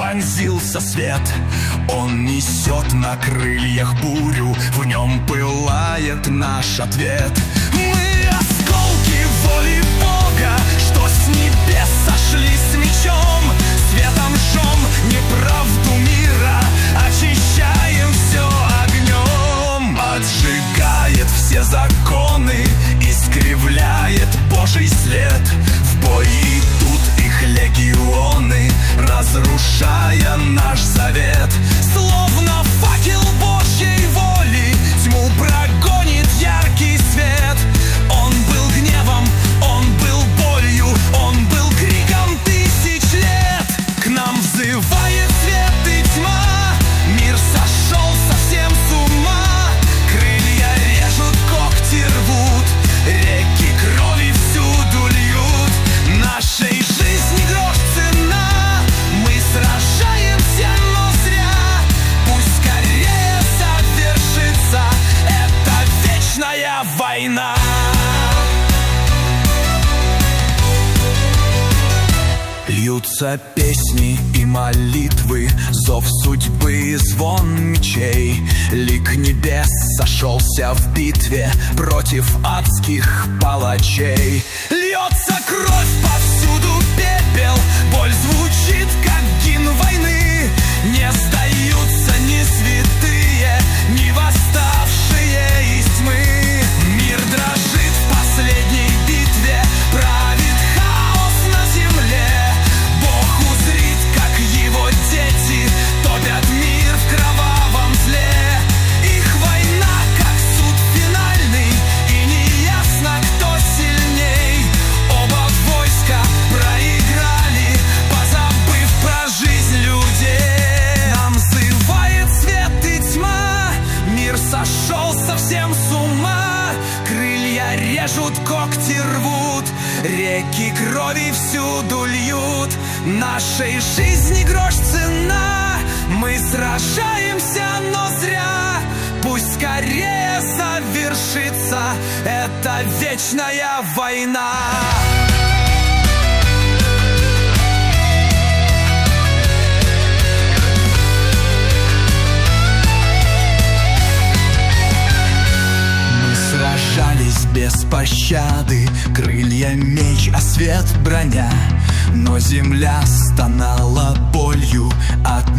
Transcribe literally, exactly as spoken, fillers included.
вонзился свет. Он несет на крыльях бурю, в нем пылает наш ответ. Мы осколки воли Бога, что с небес сошли с мечом. Светом жжем неправду мира, очищаем все огнем. Отжигает все законы, искривляет Божий след. В бой идут их легионы, разрушая наш завет. Словно факел Божьей воли тьму прогонит яркий свет. Он был гневом, он был болью, он был криком тысяч лет. К нам взывает свет и тьма, мир сошел совсем с ума. Крылья режут, когти рвут, реки крови всюду льют. Нашей жизни грош цена, мы сражаемся, но зря. Пусть скорее завершится эта вечная война. Льются песни и молитвы, зов судьбы и звон мечей. Лик небес сошелся в битве против адских палачей. Льется кровь, повсюду пепел, боль звучит, как гимн войны. Не сдаются ни святые, ни восставшие из тьмы. Мир дрожит в последней битве, правит хаос на земле. Бог узрит, как его дети топят мир в кровавом зле. Их война, как суд финальный, и неясно, кто сильней. Оба войска проиграли, позабыв про жизнь людей. Нам взывает свет и тьма, мир сошел совсем с ума. Крылья режут, когти рвут, реки крови всюду льют. Нашей жизни грош цена, мы сражаемся, но зря. Пусть скорее завершится эта вечная война. Сражались без пощады, крылья меч, а свет броня. Но земля стонала болью от